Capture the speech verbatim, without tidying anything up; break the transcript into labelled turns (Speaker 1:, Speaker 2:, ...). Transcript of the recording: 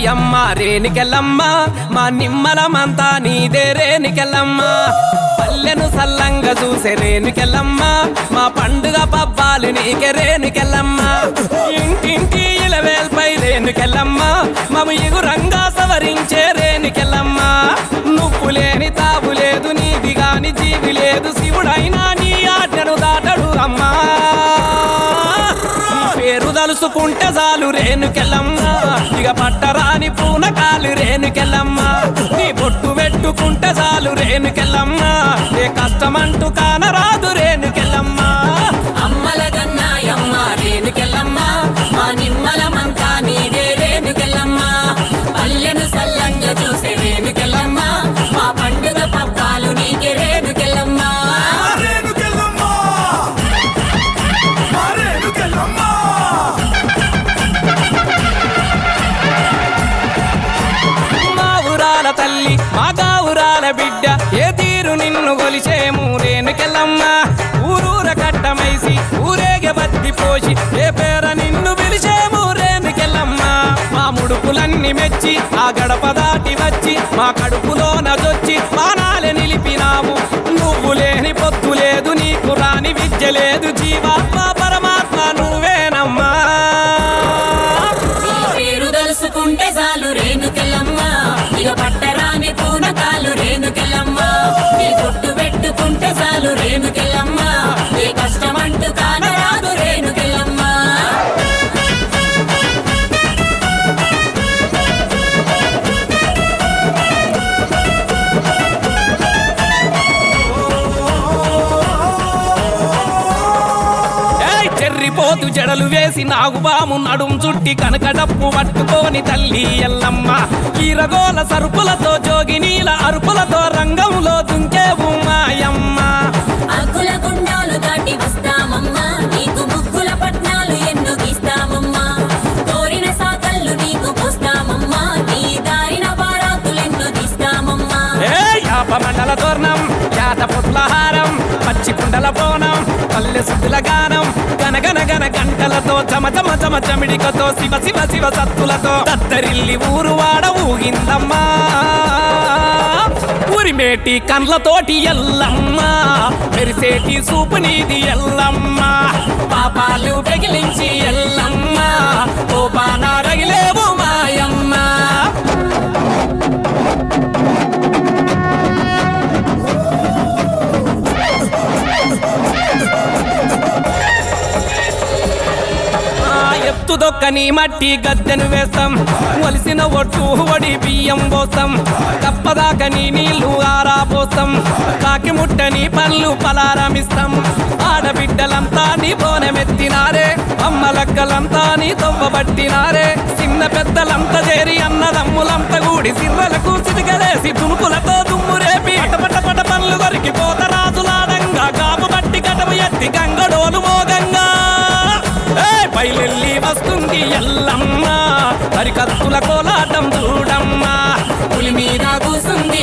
Speaker 1: మాయమ్మ రేణుకెళ్ళమ్మ మా నిమ్మలమంతా నీదే రేణుకెళ్ళమ్మ పల్లెను సల్లంగా చూసే రేణుకెళ్ళమ్మ మా పండుగ పబ్బాలు నీకే రేణుకెళ్ళమ్మ ఇంటింటి ఇలవేల్పై రేణుకెళ్ళమ్మ మము ఎగురంగా సవరించే రేణుకెళ్ళమ్మ నువ్వు లేని తావు లేదు నీది గాని జీవి లేదు శివుడైనా నీ ఆజ్ఞను దాటడు అమ్మా పేరు తలుసుకుంటే చాలు రేణుకెళ్ళమ్మ ఇక పట్టరాని పూనకాలు రేణుకెళ్ళమ్మ నీ బొట్టు పెట్టుకుంటే చాలు రేణుకెళ్ళమ్మ ఏ కష్టమంటూ కానరాదు రేణుకెళ్ళమ్మ
Speaker 2: అమ్మల గన్నాయమ్మ రేణుకెళ్ళమ్మ మా నిమ్మలమంతా నీదే రేణుకెళ్ళమ్మ పల్లెను సల్లంగా చూసే రేణుకెళ్ళమ్మ మా పండుగ పబ్బాలు నీకే రేణుకెళ్ళమ్మ
Speaker 1: తల్లి మా గావురాల బిడ్డ ఏ తీరు నిన్ను గొలిచేము రేణుకెళ్ళమ్మ ఊరూర కట్టమైసి ఊరేగే బత్తి పోసి ఏ పేర నిన్ను పిలిచేము రేణుకెళ్ళమ్మ మా ముడుపులన్నీ మెచ్చి ఆ గడప దాటి వచ్చి మా కడుపులో నదొచ్చి మానాలే నిలిపినావు నువ్వు లేని పొత్తు లేదు నీకు రాని విద్య లేదు జీవాత్మ పరమాత్మ నువ్వేనమ్మా
Speaker 2: పేరు తలుసుకుంటే చాలు రేణుకెళ్ళమ్మ ఇక పట్టరాని పూనకాలు రేణుకెళ్ళమ్మ నీ బొట్టు పెట్టుకుంటే చాలు రేణుకెళ్ళమ్మ ఏ కష్టమంటూ కానరాదు రేణుకెళ్ళమ్మ
Speaker 1: పోతు జడలు వేసి నాగుబాము నడుం చుట్టి కనకడప్పు పట్టుకోని తల్లి ఎల్లమ్మ కీరగోల సరుపులతో జోగినీల అరుపులతో రంగంలో దుంకేవు మాయమ్మ
Speaker 2: అగ్గుల గుండాలు దాటి వస్తామమ్మా నీకు ముగ్గుల పట్నాలు ఎన్నో గీస్తామమ్మా కోరిన సాకళ్ళు నీకు పోస్తామమ్మా నీ దారిన బారాతులెన్నో తీస్తామమ్మా
Speaker 1: ఏ యాప మండల తోరణం యాత పుట్లహారం పచ్చి కుండల బోనం పల్లె సుద్దుల గానం గనగన గన గంటలతో చమ చమ చమ చమిడికతో శివ శివ శివ సత్తులతో దద్దరిల్లి ఊరు వాడ ఊగిందమ్మా ఉరిమేటి కండ్లతోటి ఎల్లమ్మ మెరిసేటి సూపు నీది ఎల్లమ్మ పాపాలు పెగిలించి ఎల్లమ్మ ఓ బానా రగిలేవు మాయమ్మ ఎత్తుదొక్కని మట్టి గద్దెను వేస్తాం వలిసిన ఒట్టు వడి బియ్యం పోస్తాం కప్పదాకని నీళ్లు ఆరా పోస్తాం కాకి ముట్టని పళ్ళు పలారమిస్తాం ఆడబిడ్డలంతా నీ బోనమెత్తినారే అమ్మలక్కలంతా నీ తొవ్వబట్టినారే చిన్న పెద్దలంతా చేరి అన్నదమ్ములంతా కూడి సిర్రలకు సిటికలేసి తునుకులతో దుమ్ము రేపి పటపట పట పళ్ళు కొరికి పోత రాజులాడంగా కాపు బట్టి కటము ఎత్తి గంగడోలు మోగంగా బయలెల్లి వస్తుంది ఎల్లమ్మ హరికత్తుల కోలాటం చూడమ్మా
Speaker 2: పులి మీద కూసుంది